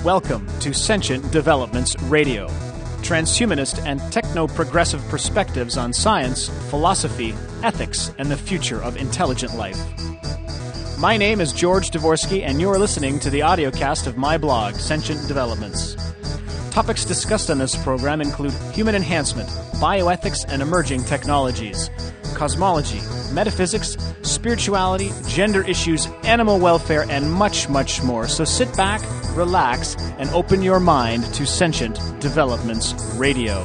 Welcome to Sentient Developments Radio, transhumanist and techno-progressive perspectives on science, philosophy, ethics, and the future of intelligent life. My name is George Dvorsky, and you are listening to the audiocast of my blog, Sentient Developments. Topics discussed on this program include human enhancement, bioethics and emerging technologies, cosmology, metaphysics, spirituality, gender issues, animal welfare, and much, much more. So sit back, relax, and open your mind to Sentient Developments Radio.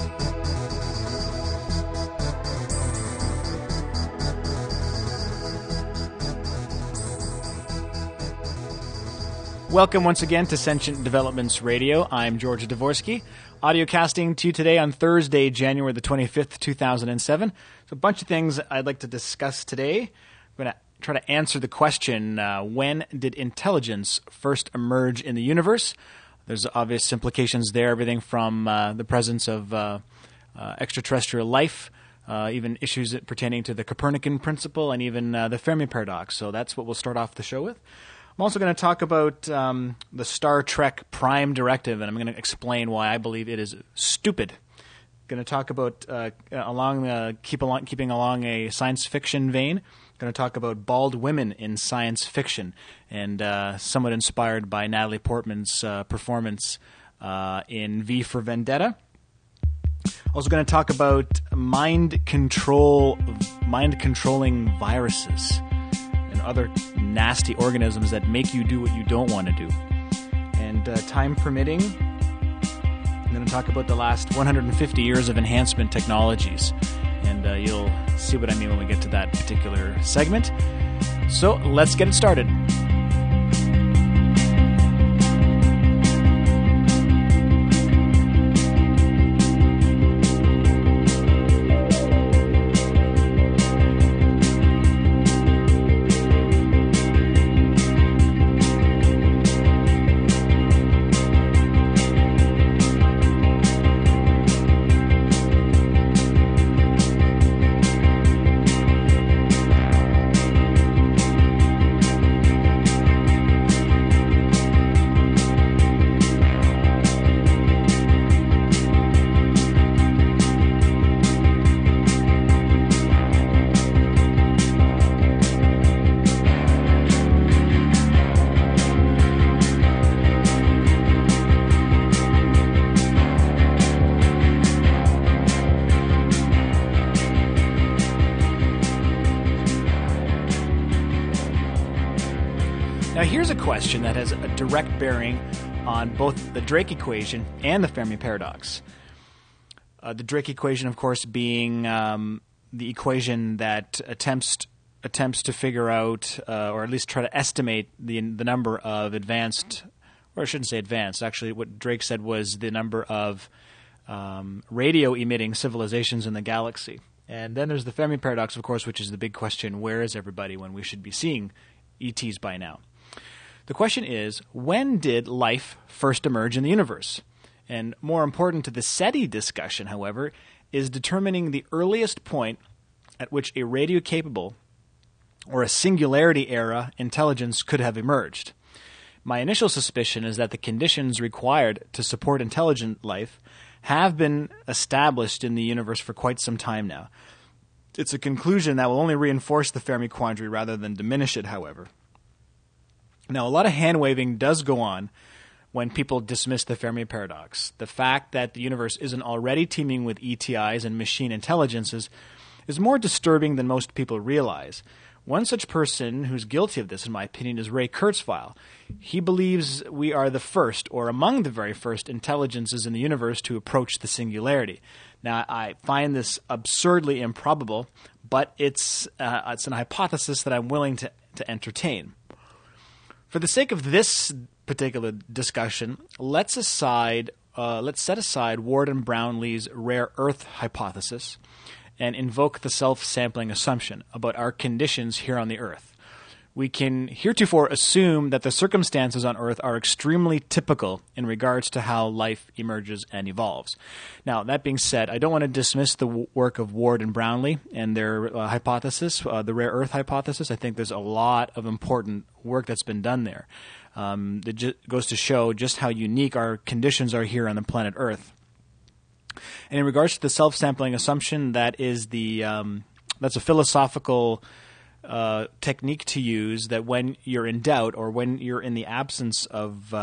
Welcome once again to Sentient Developments Radio. I'm George Dvorsky, audiocasting to you today on Thursday, January the 25th, 2007. So a bunch of things I'd like to discuss today. I'm going to try to answer the question, when did intelligence first emerge in the universe? There's obvious implications there, everything from the presence of extraterrestrial life, even issues pertaining to the Copernican principle, and even the Fermi paradox. So that's what we'll start off the show with. I'm also going to talk about the Star Trek Prime Directive, and I'm going to explain why I believe it is stupid. I'm going to talk about, keeping along a science fiction vein, I'm going to talk about bald women in science fiction, and somewhat inspired by Natalie Portman's performance in V for Vendetta. Also going to talk about mind-controlling viruses and other nasty organisms that make you do what you don't want to do. And time permitting, I'm going to talk about the last 150 years of enhancement technologies. And you'll see what I mean when we get to that particular segment. So let's get it started. Now, here's a question that has a direct bearing on both the Drake equation and the Fermi paradox. The Drake equation, of course, being the equation that attempts to figure out, or at least try to estimate the number of advanced, or I shouldn't say advanced. Actually, what Drake said was the number of radio-emitting civilizations in the galaxy. And then there's the Fermi paradox, of course, which is the big question: where is everybody when we should be seeing ETs by now? The question is, when did life first emerge in the universe? And more important to the SETI discussion, however, is determining the earliest point at which a radio-capable or a singularity-era intelligence could have emerged. My initial suspicion is that the conditions required to support intelligent life have been established in the universe for quite some time now. It's a conclusion that will only reinforce the Fermi quandary rather than diminish it, however. Now, a lot of hand-waving does go on when people dismiss the Fermi paradox. The fact that the universe isn't already teeming with ETIs and machine intelligences is more disturbing than most people realize. One such person who's guilty of this, in my opinion, is Ray Kurzweil. He believes we are the first, or among the very first, intelligences in the universe to approach the singularity. Now, I find this absurdly improbable, but it's an hypothesis that I'm willing to entertain. For the sake of this particular discussion, let's set aside Ward and Brownlee's rare earth hypothesis and invoke the self-sampling assumption about our conditions here on the Earth. We can heretofore assume that the circumstances on Earth are extremely typical in regards to how life emerges and evolves. Now, that being said, I don't want to dismiss the work of Ward and Brownlee and their hypothesis, the rare earth hypothesis. I think there's a lot of important work that's been done there. That goes to show just how unique our conditions are here on the planet Earth. And in regards to the self-sampling assumption, that's a philosophical technique to use that when you're in doubt or when you're in the absence of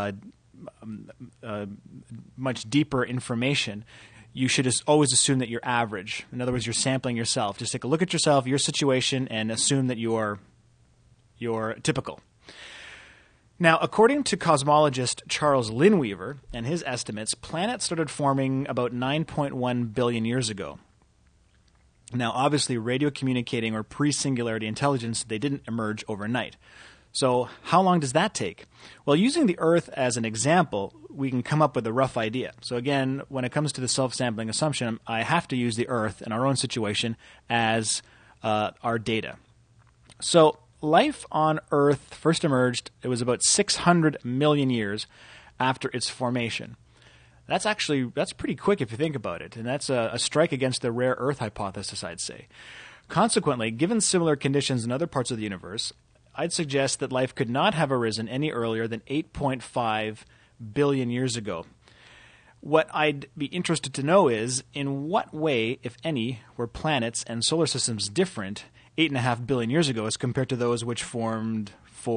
much deeper information, you should always assume that you're average. In other words, you're sampling yourself. Just take a look at yourself, your situation, and assume that you're typical. Now, according to cosmologist Charles Lineweaver and his estimates, planets started forming about 9.1 billion years ago. Now, obviously, radio communicating or pre-singularity intelligence, they didn't emerge overnight. So how long does that take? Well, using the Earth as an example, we can come up with a rough idea. So again, when it comes to the self-sampling assumption, I have to use the Earth and our own situation as our data. So life on Earth first emerged, it was about 600 million years after its formation. That's pretty quick if you think about it, and that's a strike against the rare Earth hypothesis, I'd say. Consequently, given similar conditions in other parts of the universe, I'd suggest that life could not have arisen any earlier than 8.5 billion years ago. What I'd be interested to know is, in what way, if any, were planets and solar systems different 8.5 billion years ago as compared to those which formed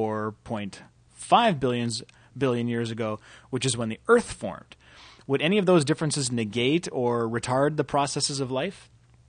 4.5 billion years ago, which is when the Earth formed? Would any of those differences negate or retard the processes of life?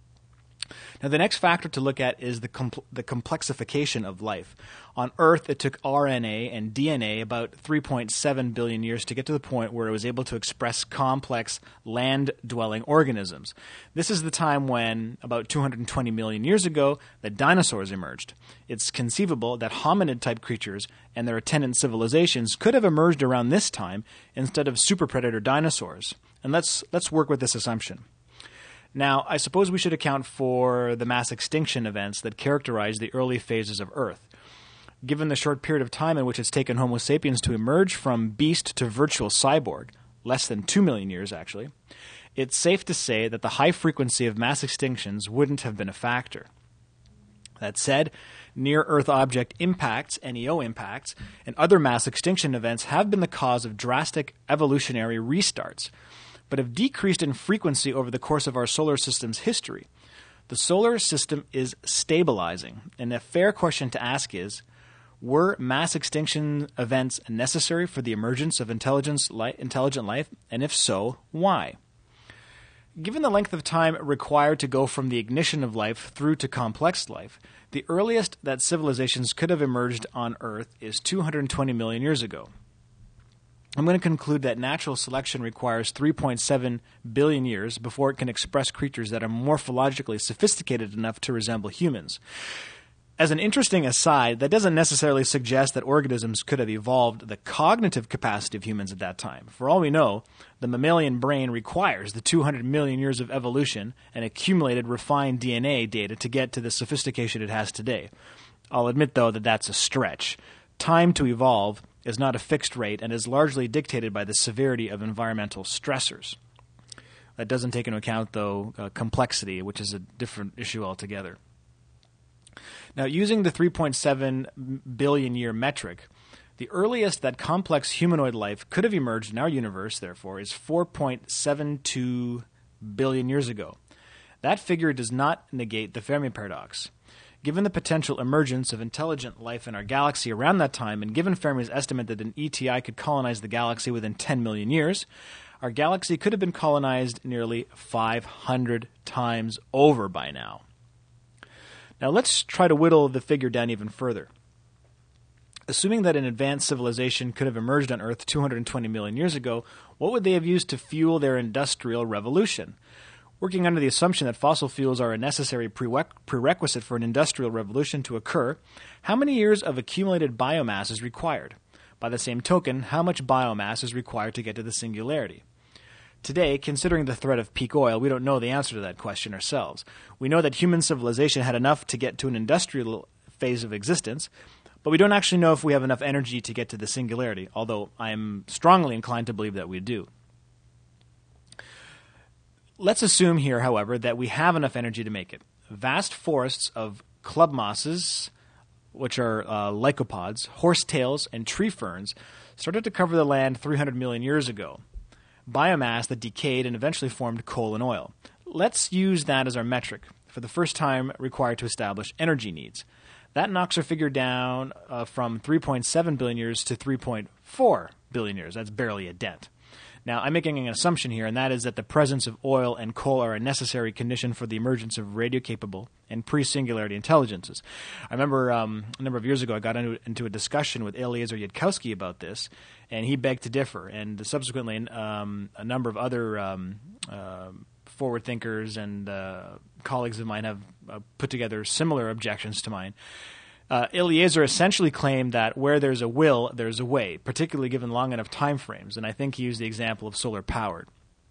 Now, the next factor to look at is the complexification of life. On Earth, it took RNA and DNA about 3.7 billion years to get to the point where it was able to express complex land-dwelling organisms. This is the time when, about 220 million years ago, the dinosaurs emerged. It's conceivable that hominid-type creatures and their attendant civilizations could have emerged around this time instead of super predator dinosaurs. And let's work with this assumption. Now, I suppose we should account for the mass extinction events that characterize the early phases of Earth. Given the short period of time in which it's taken Homo sapiens to emerge from beast to virtual cyborg, less than 2 million years actually, it's safe to say that the high frequency of mass extinctions wouldn't have been a factor. That said, near-Earth object impacts, NEO impacts, and other mass extinction events have been the cause of drastic evolutionary restarts, but have decreased in frequency over the course of our solar system's history. The solar system is stabilizing, and a fair question to ask is, were mass extinction events necessary for the emergence of intelligent life, and if so, why? Given the length of time required to go from the ignition of life through to complex life, the earliest that civilizations could have emerged on Earth is 220 million years ago. I'm going to conclude that natural selection requires 3.7 billion years before it can express creatures that are morphologically sophisticated enough to resemble humans. As an interesting aside, that doesn't necessarily suggest that organisms could have evolved the cognitive capacity of humans at that time. For all we know, the mammalian brain requires the 200 million years of evolution and accumulated refined DNA data to get to the sophistication it has today. I'll admit, though, that that's a stretch. Time to evolve is not a fixed rate and is largely dictated by the severity of environmental stressors. That doesn't take into account, though, complexity, which is a different issue altogether. Now, using the 3.7 billion year metric, the earliest that complex humanoid life could have emerged in our universe, therefore, is 4.72 billion years ago. That figure does not negate the Fermi paradox. Given the potential emergence of intelligent life in our galaxy around that time, and given Fermi's estimate that an ETI could colonize the galaxy within 10 million years, our galaxy could have been colonized nearly 500 times over by now. Now let's try to whittle the figure down even further. Assuming that an advanced civilization could have emerged on Earth 220 million years ago, what would they have used to fuel their industrial revolution? Working under the assumption that fossil fuels are a necessary prerequisite for an industrial revolution to occur, how many years of accumulated biomass is required? By the same token, how much biomass is required to get to the singularity? Today, considering the threat of peak oil, we don't know the answer to that question ourselves. We know that human civilization had enough to get to an industrial phase of existence, but we don't actually know if we have enough energy to get to the singularity, although I am strongly inclined to believe that we do. Let's assume here, however, that we have enough energy to make it. Vast forests of club mosses which are lycopods, horsetails, and tree ferns, started to cover the land 300 million years ago. Biomass that decayed and eventually formed coal and oil. Let's use that as our metric for the first time required to establish energy needs. That knocks our figure down from 3.7 billion years to 3.4 billion years. That's barely a dent. Now, I'm making an assumption here, and that is that the presence of oil and coal are a necessary condition for the emergence of radio-capable and pre-singularity intelligences. I remember a number of years ago I got into a discussion with Eliezer Yudkowsky about this, and he begged to differ. And subsequently, a number of other forward thinkers and colleagues of mine have put together similar objections to mine. Eliezer essentially claimed that where there's a will, there's a way, particularly given long enough time frames, and I think he used the example of solar powered.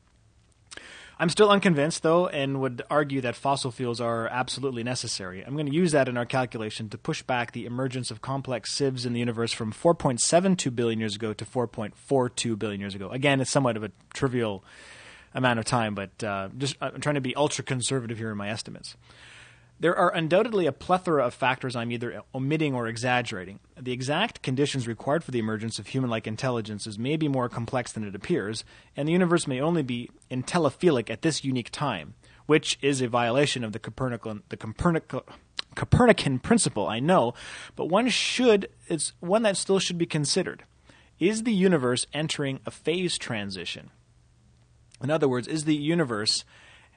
I'm still unconvinced, though, and would argue that fossil fuels are absolutely necessary. I'm going to use that in our calculation to push back the emergence of complex sieves in the universe from 4.72 billion years ago to 4.42 billion years ago. Again, it's somewhat of a trivial amount of time, but I'm trying to be ultra-conservative here in my estimates. There are undoubtedly a plethora of factors I'm either omitting or exaggerating. The exact conditions required for the emergence of human-like intelligences may be more complex than it appears, and the universe may only be intelliphilic at this unique time, which is a violation of the Copernican principle, I know, but it's one that still should be considered. Is the universe entering a phase transition? In other words, is the universe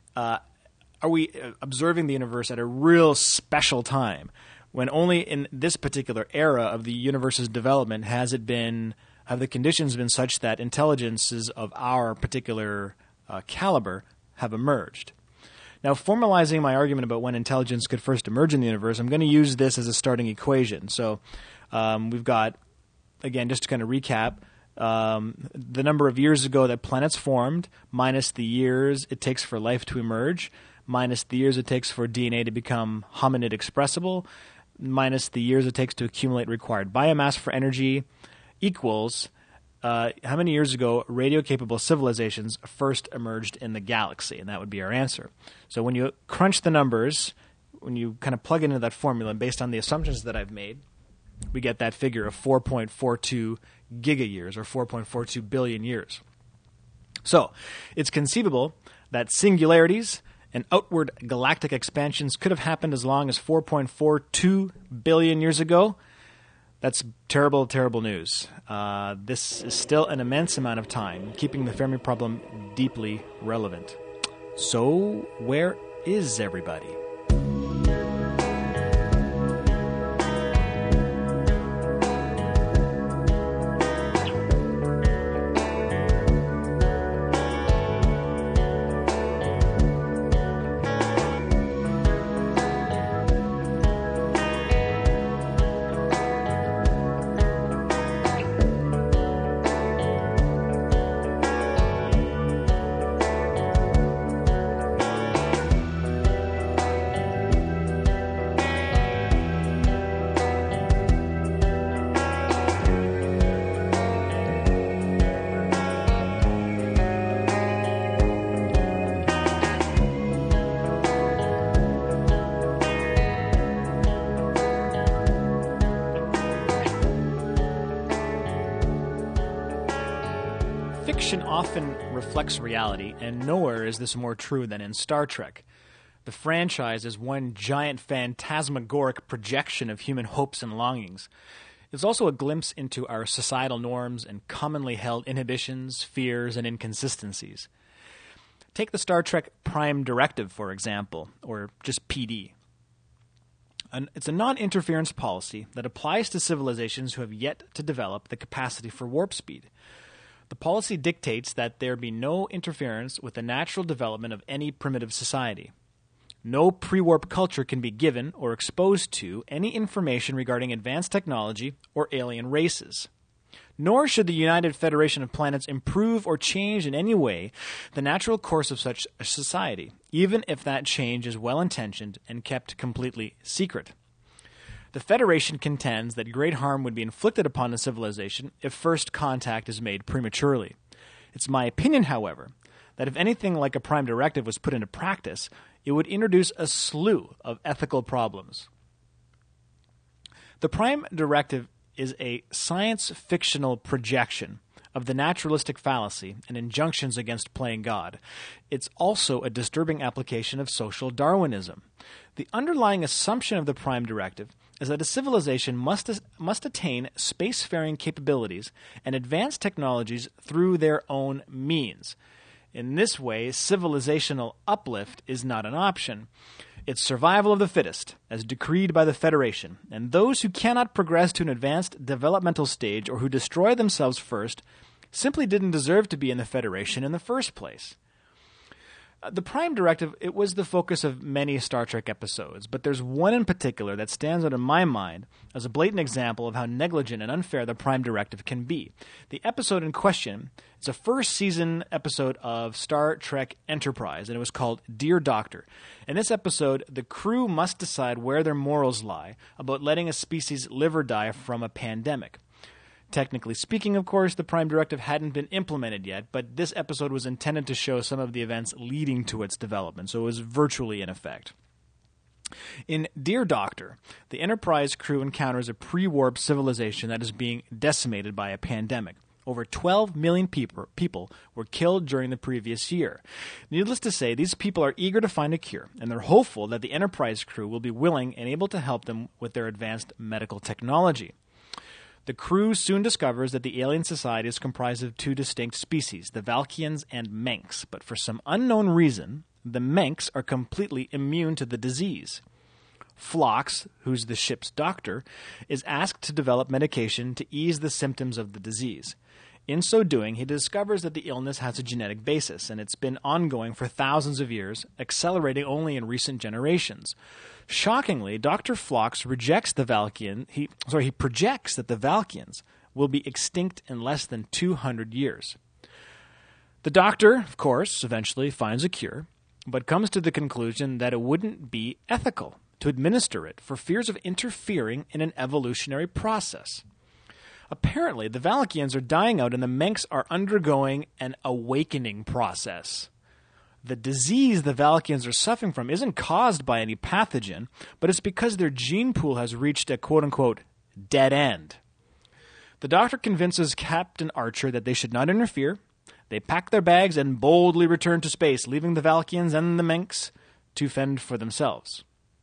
are we observing the universe at a real special time when only in this particular era of the universe's development have the conditions been such that intelligences of our particular caliber have emerged? Now, formalizing my argument about when intelligence could first emerge in the universe, I'm going to use this as a starting equation. So we've got, again, just to kind of recap, the number of years ago that planets formed minus the years it takes for life to emerge, minus the years it takes for DNA to become hominid expressible, minus the years it takes to accumulate required biomass for energy, equals how many years ago radio-capable civilizations first emerged in the galaxy, and that would be our answer. So when you crunch the numbers, when you kind of plug into that formula based on the assumptions that I've made, we get that figure of 4.42 gigayears, or 4.42 billion years. So it's conceivable that singularities and outward galactic expansions could have happened as long as 4.42 billion years ago. That's terrible, terrible news. This is still an immense amount of time, keeping the Fermi problem deeply relevant. So where is everybody? Fiction often reflects reality, and nowhere is this more true than in Star Trek. The franchise is one giant phantasmagoric projection of human hopes and longings. It's also a glimpse into our societal norms and commonly held inhibitions, fears, and inconsistencies. Take the Star Trek Prime Directive, for example, or just PD. It's a non-interference policy that applies to civilizations who have yet to develop the capacity for warp speed. The policy dictates that there be no interference with the natural development of any primitive society. No pre-warp culture can be given or exposed to any information regarding advanced technology or alien races. Nor should the United Federation of Planets improve or change in any way the natural course of such a society, even if that change is well-intentioned and kept completely secret. The Federation contends that great harm would be inflicted upon the civilization if first contact is made prematurely. It's my opinion, however, that if anything like a Prime Directive was put into practice, it would introduce a slew of ethical problems. The Prime Directive is a science-fictional projection of the naturalistic fallacy and injunctions against playing God. It's also a disturbing application of social Darwinism. The underlying assumption of the Prime Directive is that a civilization must attain spacefaring capabilities and advanced technologies through their own means. In this way, civilizational uplift is not an option. It's survival of the fittest, as decreed by the Federation, and those who cannot progress to an advanced developmental stage or who destroy themselves first simply didn't deserve to be in the Federation in the first place. The Prime Directive, it was the focus of many Star Trek episodes, but there's one in particular that stands out in my mind as a blatant example of how negligent and unfair the Prime Directive can be. The episode in question is a first-season episode of Star Trek Enterprise, and it was called Dear Doctor. In this episode, the crew must decide where their morals lie about letting a species live or die from a pandemic. Technically speaking, of course, the Prime Directive hadn't been implemented yet, but this episode was intended to show some of the events leading to its development, so it was virtually in effect. In Dear Doctor, the Enterprise crew encounters a pre-warp civilization that is being decimated by a pandemic. Over 12 million people were killed during the previous year. Needless to say, these people are eager to find a cure, and they're hopeful that the Enterprise crew will be willing and able to help them with their advanced medical technology. The crew soon discovers that the alien society is comprised of two distinct species, the Valkians and Menks, but for some unknown reason, the Menks are completely immune to the disease. Phlox, who's the ship's doctor, is asked to develop medication to ease the symptoms of the disease. In so doing, he discovers that the illness has a genetic basis, and it's been ongoing for thousands of years, accelerating only in recent generations. Shockingly, Dr. Phlox rejects the he projects that the Valkians will be extinct in less than 200 years. The doctor, of course, eventually finds a cure, but comes to the conclusion that it wouldn't be ethical to administer it for fears of interfering in an evolutionary process. Apparently, the Valkians are dying out and the Menks are undergoing an awakening process. The disease the Valkians are suffering from isn't caused by any pathogen, but it's because their gene pool has reached a quote-unquote dead end. The doctor convinces Captain Archer that they should not interfere. They pack their bags and boldly return to space, leaving the Valkians and the Menks to fend for themselves.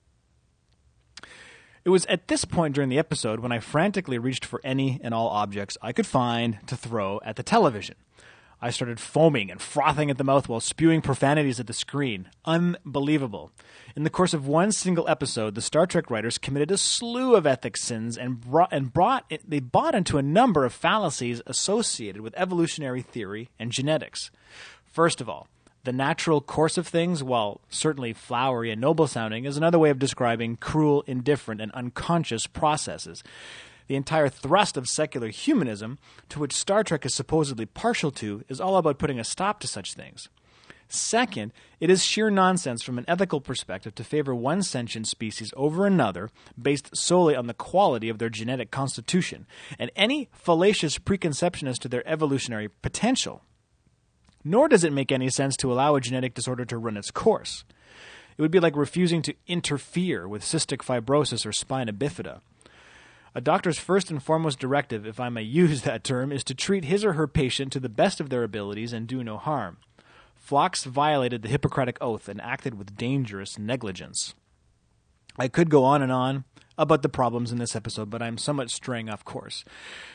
It was at this point during the episode when I frantically reached for any and all objects I could find to throw at the television. I started foaming and frothing at the mouth while spewing profanities at the screen. Unbelievable. In the course of one single episode, the Star Trek writers committed a slew of ethics sins and bought into a number of fallacies associated with evolutionary theory and genetics. First of all, the natural course of things, while certainly flowery and noble-sounding, is another way of describing cruel, indifferent, and unconscious processes. The entire thrust of secular humanism, to which Star Trek is supposedly partial to, is all about putting a stop to such things. Second, it is sheer nonsense from an ethical perspective to favor one sentient species over another based solely on the quality of their genetic constitution, and any fallacious preconception as to their evolutionary potential. Nor does it make any sense to allow a genetic disorder to run its course. It would be like refusing to interfere with cystic fibrosis or spina bifida. A doctor's first and foremost directive, if I may use that term, is to treat his or her patient to the best of their abilities and do no harm. Phlox violated the Hippocratic Oath and acted with dangerous negligence. I could go on about the problems in this episode, but I'm somewhat straying off course.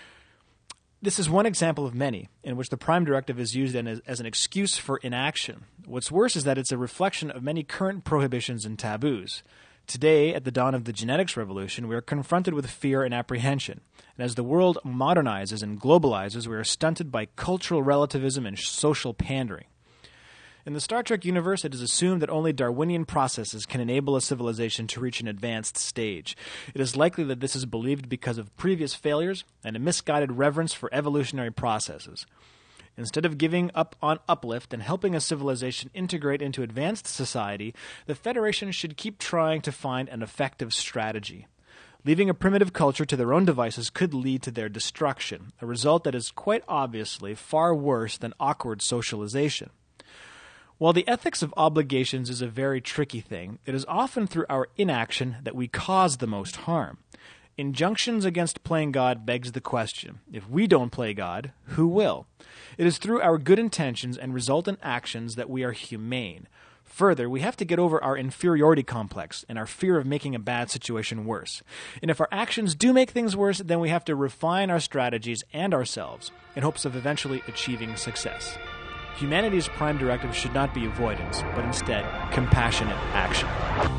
This is one example of many in which the Prime Directive is used as an excuse for inaction. What's worse is that it's a reflection of many current prohibitions and taboos. Today, at the dawn of the genetics revolution, we are confronted with fear and apprehension. And as the world modernizes and globalizes, we are stunted by cultural relativism and social pandering. In the Star Trek universe, it is assumed that only Darwinian processes can enable a civilization to reach an advanced stage. It is likely that this is believed because of previous failures and a misguided reverence for evolutionary processes. Instead of giving up on uplift and helping a civilization integrate into advanced society, the Federation should keep trying to find an effective strategy. Leaving a primitive culture to their own devices could lead to their destruction, a result that is quite obviously far worse than awkward socialization. While the ethics of obligations is a very tricky thing, it is often through our inaction that we cause the most harm. Injunctions against playing God begs the question, if we don't play God, who will? It is through our good intentions and resultant actions that we are humane. Further, we have to get over our inferiority complex and our fear of making a bad situation worse. And if our actions do make things worse, then we have to refine our strategies and ourselves in hopes of eventually achieving success. Humanity's prime directive should not be avoidance, but instead compassionate action.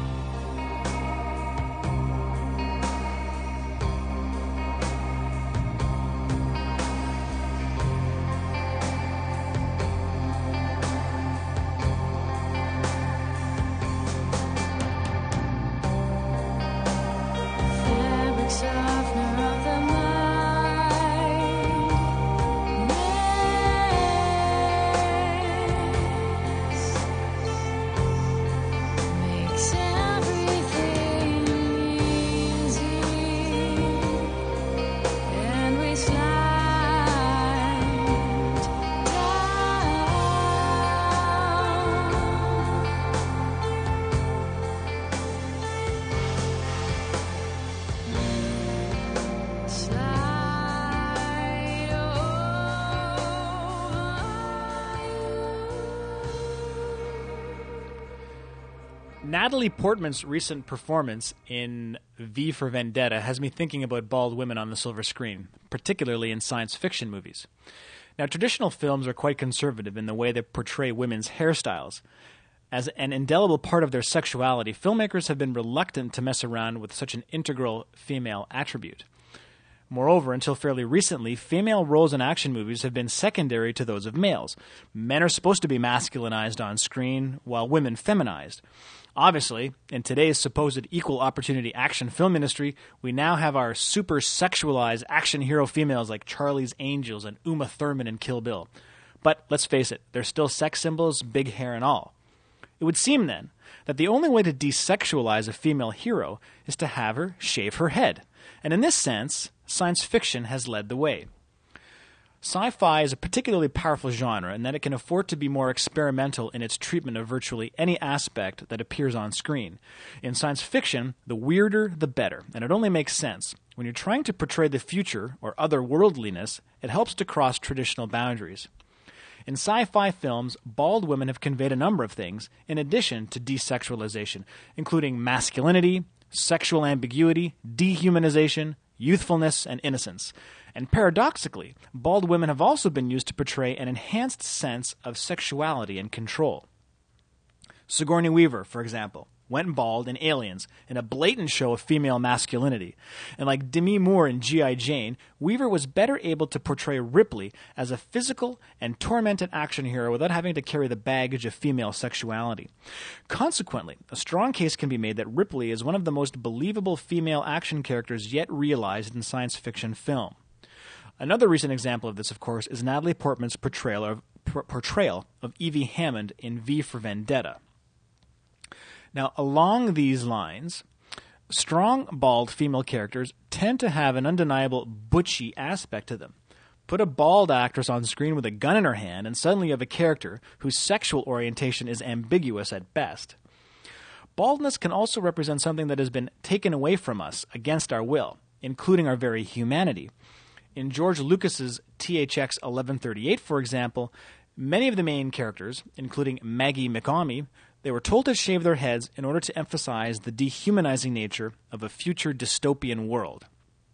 Natalie Portman's recent performance in V for Vendetta has me thinking about bald women on the silver screen, particularly in science fiction movies. Now, traditional films are quite conservative in the way they portray women's hairstyles. As an indelible part of their sexuality, filmmakers have been reluctant to mess around with such an integral female attribute. Moreover, until fairly recently, female roles in action movies have been secondary to those of males. Men are supposed to be masculinized on screen, while women feminized. Obviously, in today's supposed equal opportunity action film industry, we now have our super sexualized action hero females like Charlie's Angels and Uma Thurman in Kill Bill. But let's face it, they're still sex symbols, big hair and all. It would seem then that the only way to desexualize a female hero is to have her shave her head. And in this sense, science fiction has led the way. Sci-fi is a particularly powerful genre in that it can afford to be more experimental in its treatment of virtually any aspect that appears on screen. In science fiction, the weirder the better, and it only makes sense. When you're trying to portray the future or otherworldliness, it helps to cross traditional boundaries. In sci-fi films, bald women have conveyed a number of things in addition to desexualization, including masculinity, sexual ambiguity, dehumanization, youthfulness, and innocence. And paradoxically, bald women have also been used to portray an enhanced sense of sexuality and control. Sigourney Weaver, for example, went bald in Aliens in a blatant show of female masculinity. And like Demi Moore in G.I. Jane, Weaver was better able to portray Ripley as a physical and tormented action hero without having to carry the baggage of female sexuality. Consequently, a strong case can be made that Ripley is one of the most believable female action characters yet realized in science fiction film. Another recent example of this, of course, is Natalie Portman's portrayal of Evie Hammond in V for Vendetta. Now, along these lines, strong, bald female characters tend to have an undeniable butchy aspect to them. Put a bald actress on screen with a gun in her hand, and suddenly you have a character whose sexual orientation is ambiguous at best. Baldness can also represent something that has been taken away from us against our will, including our very humanity. In George Lucas's THX 1138, for example, many of the main characters, including Maggie McAumey, they were told to shave their heads in order to emphasize the dehumanizing nature of a future dystopian world.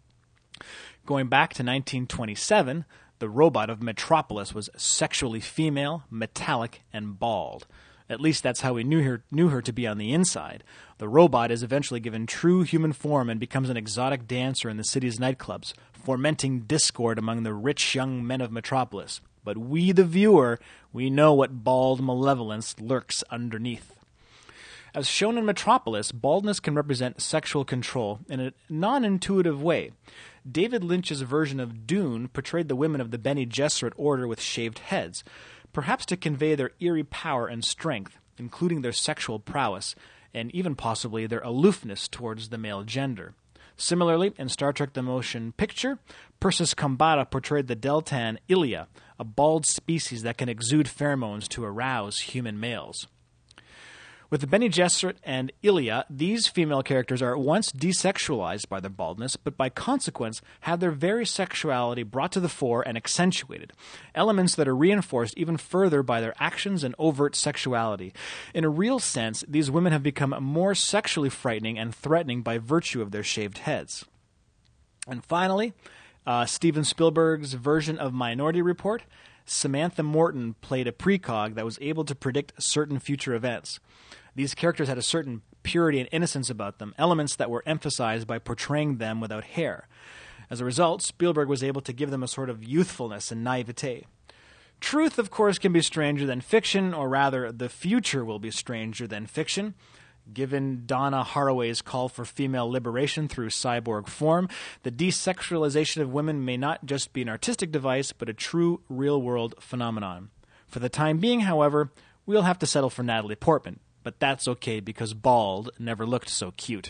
Going back to 1927, the robot of Metropolis was sexually female, metallic, and bald. At least that's how we knew her to be on the inside. The robot is eventually given true human form and becomes an exotic dancer in the city's nightclubs, fomenting discord among the rich young men of Metropolis. But we, the viewer, we know what bald malevolence lurks underneath. As shown in Metropolis, baldness can represent sexual control in a non-intuitive way. David Lynch's version of Dune portrayed the women of the Bene Gesserit order with shaved heads, perhaps to convey their eerie power and strength, including their sexual prowess, and even possibly their aloofness towards the male gender. Similarly, in Star Trek The Motion Picture, Persis Khambatta portrayed the Deltan Ilia, a bald species that can exude pheromones to arouse human males. With the Bene Gesserit and Ilia, these female characters are at once desexualized by their baldness, but by consequence have their very sexuality brought to the fore and accentuated, elements that are reinforced even further by their actions and overt sexuality. In a real sense, these women have become more sexually frightening and threatening by virtue of their shaved heads. And finally, Steven Spielberg's version of Minority Report, Samantha Morton played a precog that was able to predict certain future events. These characters had a certain purity and innocence about them, elements that were emphasized by portraying them without hair. As a result, Spielberg was able to give them a sort of youthfulness and naivete. Truth, of course, can be stranger than fiction, or rather, the future will be stranger than fiction. Given Donna Haraway's call for female liberation through cyborg form, the desexualization of women may not just be an artistic device, but a true, real-world phenomenon. For the time being, however, we'll have to settle for Natalie Portman. But that's okay because bald never looked so cute.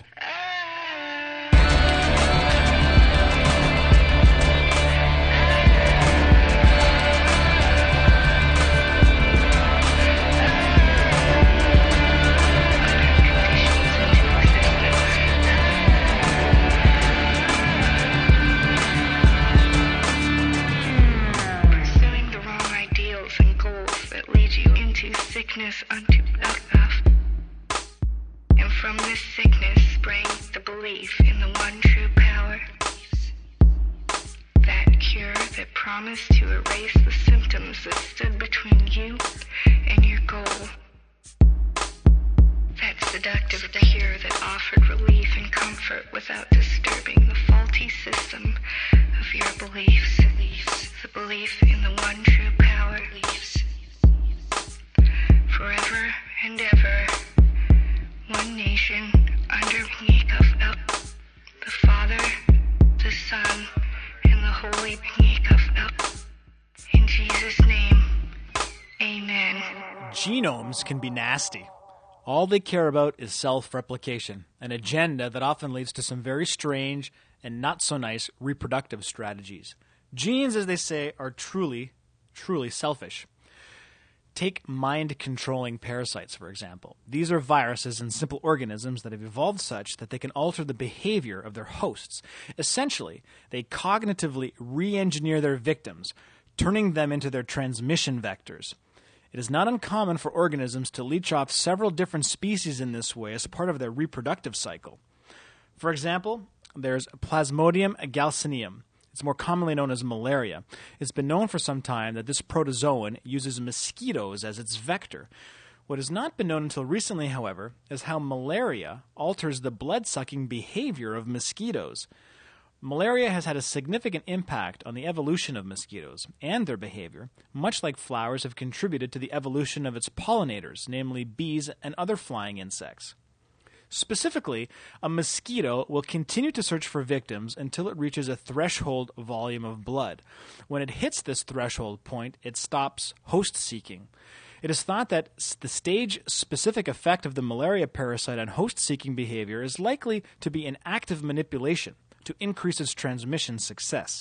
Pursuing the wrong ideals and goals that lead you into sickness unto death. And from this sickness sprang the belief in the one true power. That cure that promised to erase the symptoms that stood between you and your goal. That seductive cure that offered relief and comfort without disturbing the faulty system of your beliefs. The belief in the one true power. Forever and ever. One nation under Pniekov El, the Father, the Son, and the Holy Pniekov El. In Jesus' name, amen. Genomes can be nasty. All they care about is self-replication, an agenda that often leads to some very strange and not so nice reproductive strategies. Genes, as they say, are truly, truly selfish. Take mind-controlling parasites, for example. These are viruses and simple organisms that have evolved such that they can alter the behavior of their hosts. Essentially, they cognitively re-engineer their victims, turning them into their transmission vectors. It is not uncommon for organisms to leech off several different species in this way as part of their reproductive cycle. For example, there's Plasmodium galcineum. It's more commonly known as malaria. It's been known for some time that this protozoan uses mosquitoes as its vector. What has not been known until recently, however, is how malaria alters the blood-sucking behavior of mosquitoes. Malaria has had a significant impact on the evolution of mosquitoes and their behavior, much like flowers have contributed to the evolution of its pollinators, namely bees and other flying insects. Specifically, a mosquito will continue to search for victims until it reaches a threshold volume of blood. When it hits this threshold point, it stops host-seeking. It is thought that the stage-specific effect of the malaria parasite on host-seeking behavior is likely to be an active manipulation to increase its transmission success.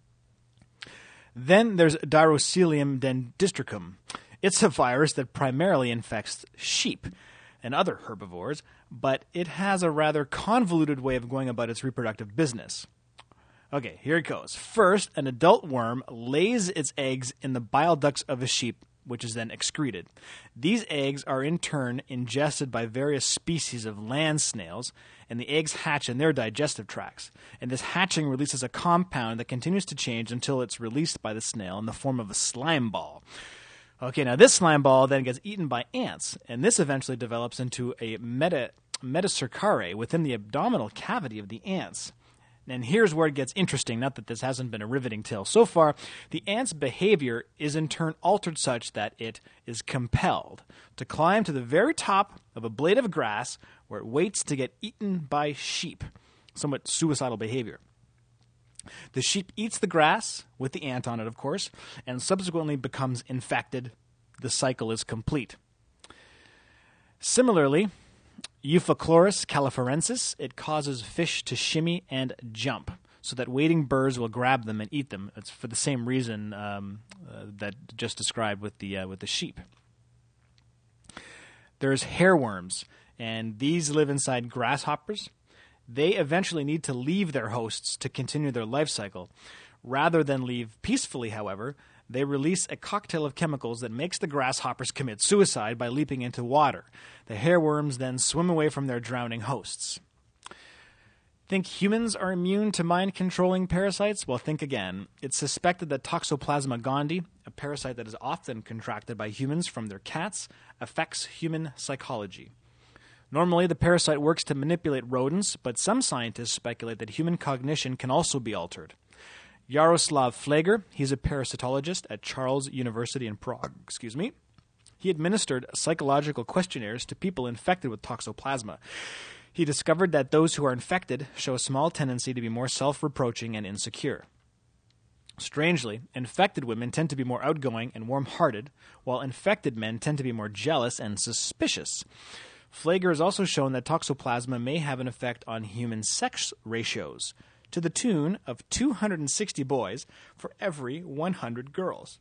Then there's Droselium dendistricum. It's a virus that primarily infects sheep and other herbivores, but it has a rather convoluted way of going about its reproductive business. Okay, here it goes. First, an adult worm lays its eggs in the bile ducts of a sheep, which is then excreted. These eggs are in turn ingested by various species of land snails, and the eggs hatch in their digestive tracts. And this hatching releases a compound that continues to change until it's released by the snail in the form of a slime ball. Okay, now this slime ball then gets eaten by ants, and this eventually develops into a metacercare within the abdominal cavity of the ants. And here's where it gets interesting, not that this hasn't been a riveting tale so far. The ant's behavior is in turn altered such that it is compelled to climb to the very top of a blade of grass where it waits to get eaten by sheep. Somewhat suicidal behavior. The sheep eats the grass, with the ant on it, of course, and subsequently becomes infected. The cycle is complete. Similarly, Euphochlorus califorensis, it causes fish to shimmy and jump so that wading birds will grab them and eat them. It's for the same reason that just described with the sheep. There's hairworms, and these live inside grasshoppers. They eventually need to leave their hosts to continue their life cycle. Rather than leave peacefully, however, they release a cocktail of chemicals that makes the grasshoppers commit suicide by leaping into water. The hairworms then swim away from their drowning hosts. Think humans are immune to mind-controlling parasites? Well, think again. It's suspected that Toxoplasma gondii, a parasite that is often contracted by humans from their cats, affects human psychology. Normally, the parasite works to manipulate rodents, but some scientists speculate that human cognition can also be altered. Jaroslav Fleger, he's a parasitologist at Charles University in Prague, he administered psychological questionnaires to people infected with Toxoplasma. He discovered that those who are infected show a small tendency to be more self-reproaching and insecure. Strangely, infected women tend to be more outgoing and warm-hearted, while infected men tend to be more jealous and suspicious. Fleger has also shown that Toxoplasma may have an effect on human sex ratios, to the tune of 260 boys for every 100 girls.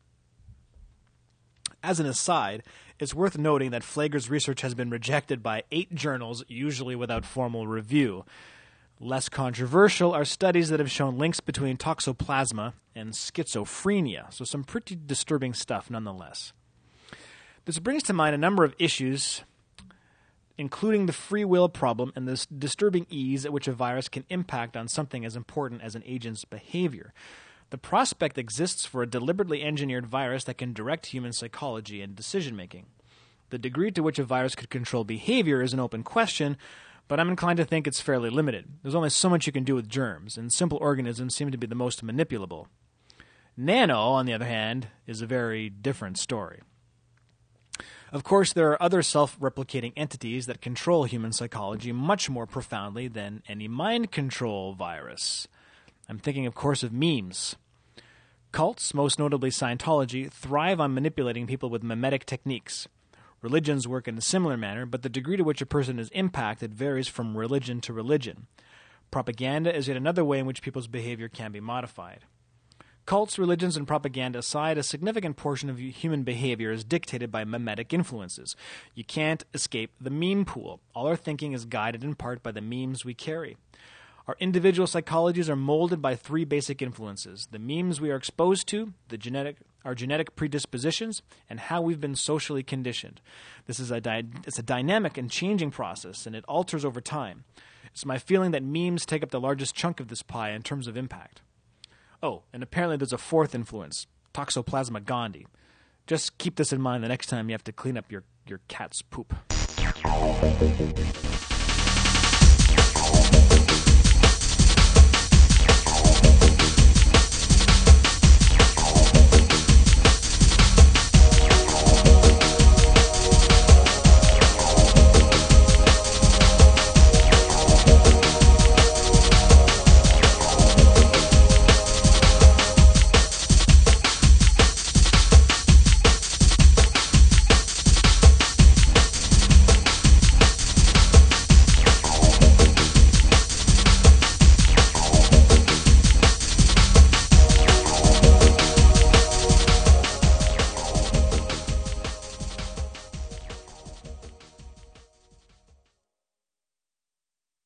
As an aside, it's worth noting that Fleger's research has been rejected by 8 journals, usually without formal review. Less controversial are studies that have shown links between Toxoplasma and schizophrenia, so some pretty disturbing stuff nonetheless. This brings to mind a number of issues, including the free will problem and the disturbing ease at which a virus can impact on something as important as an agent's behavior. The prospect exists for a deliberately engineered virus that can direct human psychology and decision-making. The degree to which a virus could control behavior is an open question, but I'm inclined to think it's fairly limited. There's only so much you can do with germs, and simple organisms seem to be the most manipulable. Nano, on the other hand, is a very different story. Of course, there are other self-replicating entities that control human psychology much more profoundly than any mind control virus. I'm thinking, of course, of memes. Cults, most notably Scientology, thrive on manipulating people with mimetic techniques. Religions work in a similar manner, but the degree to which a person is impacted varies from religion to religion. Propaganda is yet another way in which people's behavior can be modified. Cults, religions, and propaganda aside, a significant portion of human behavior is dictated by mimetic influences. You can't escape the meme pool. All our thinking is guided in part by the memes we carry. Our individual psychologies are molded by 3 basic influences: the memes we are exposed to, our genetic predispositions, and how we've been socially conditioned. This is it's a dynamic and changing process, and it alters over time. It's my feeling that memes take up the largest chunk of this pie in terms of impact. Oh, and apparently there's a 4th influence, Toxoplasma gondii. Just keep this in mind the next time you have to clean up your cat's poop.